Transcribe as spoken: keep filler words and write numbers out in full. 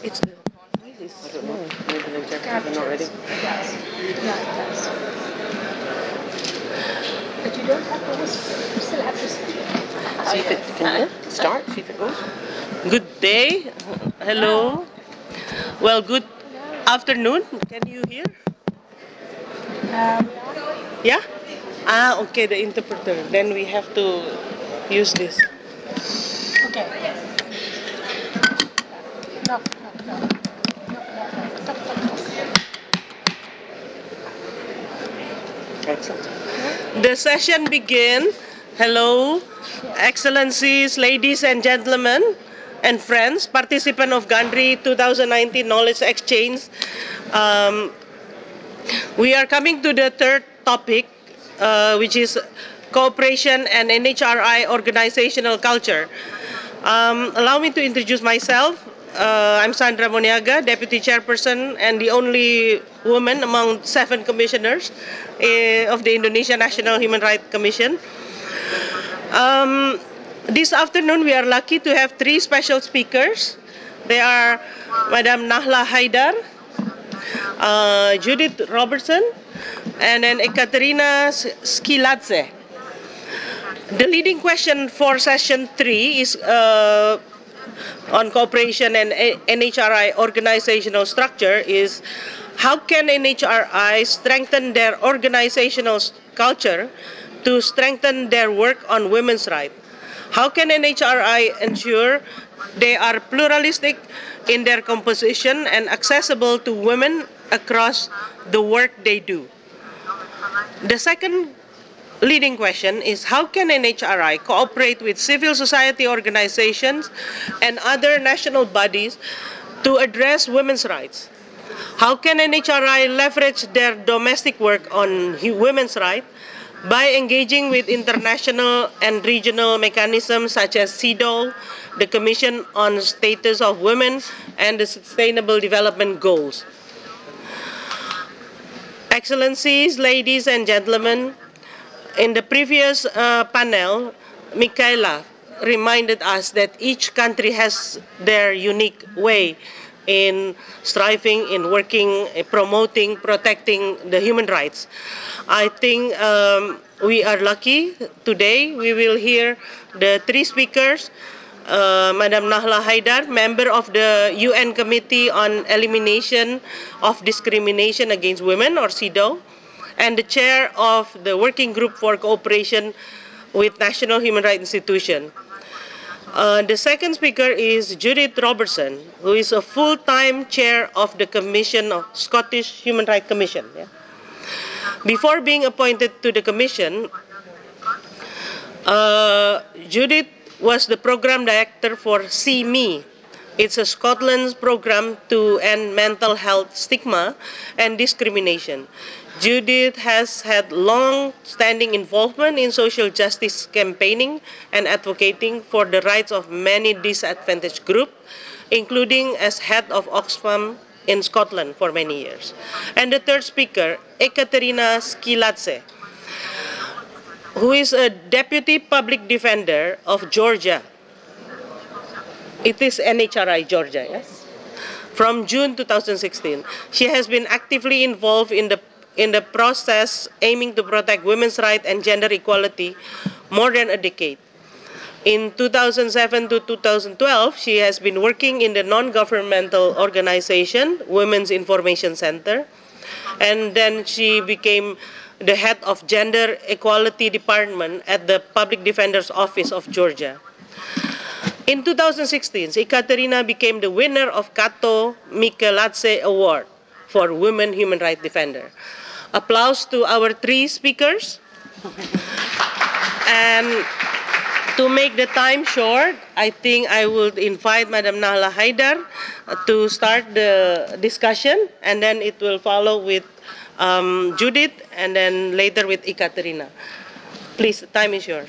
It's the why is this? I don't know. Maybe the jacket is already. It does. Yeah, it does. But you don't have to whisper. You still have to speak. See if it can start. See if it goes. Good day. Hello. Well, good afternoon. Can you hear? Um, Yeah? Ah, okay, the interpreter. Then we have to use this. okay. No, no, no. No, no, no. Talk, talk, talk. Excellent. The session begin. Hello, Excellencies, ladies and gentlemen, and friends, participant of Gandri twenty nineteen Knowledge Exchange. Um, we are coming to the third topic, uh, which is cooperation and N H R I organizational culture. Um, allow me to introduce myself. Uh, I'm Sandra Moniaga, Deputy Chairperson and the only woman among seven commissioners uh, of the Indonesia National Human Rights Commission. Um, this afternoon, we are lucky to have three special speakers. They are Madam Nahla Haidar, uh, Judith Robertson, and then Ekaterina Skiladze. The leading question for session three is uh, on cooperation and N H R I organizational structure is how can N H R I strengthen their organizational culture to strengthen their work on women's rights? How can N H R I ensure they are pluralistic in their composition and accessible to women across the work they do? The second leading question is how can N H R I cooperate with civil society organizations and other national bodies to address women's rights? How can N H R I leverage their domestic work on women's rights by engaging with international and regional mechanisms such as CEDAW, the Commission on Status of Women, and the Sustainable Development Goals? Excellencies, ladies and gentlemen, in the previous uh, panel, Michaela reminded us that each country has their unique way in striving, in working, in promoting, protecting the human rights. I think um, we are lucky today. We will hear the three speakers. Uh, Madam Nahla Haidar, member of the U N Committee on Elimination of Discrimination Against Women, or CEDAW, and the chair of the Working Group for Cooperation with National Human Rights Institution. Uh, the second speaker is Judith Robertson, who is a full-time chair of the Commission of Scottish Human Rights Commission. Yeah? Before being appointed to the commission, uh, Judith was the program director for See Me. It's a Scotland's program to end mental health stigma and discrimination. Judith has had long-standing involvement in social justice campaigning and advocating for the rights of many disadvantaged groups, including as head of Oxfam in Scotland for many years. And the third speaker, Ekaterina Skiladze, who is a deputy public defender of Georgia. It is N H R I Georgia, yes? From June two thousand sixteen. She has been actively involved in the in the process aiming to protect women's rights and gender equality more than a decade. In two thousand seven to two thousand twelve, she has been working in the non-governmental organization, Women's Information Center, and then she became the head of Gender Equality Department at the Public Defender's Office of Georgia. In two thousand sixteen, Ekaterina became the winner of Cato Mikeladze Award for Women Human Rights Defender. Applause to our three speakers. And to make the time short, I think I would invite Madam Nahla Haidar to start the discussion, and then it will follow with um, Judith, and then later with Ekaterina. Please, the time is yours.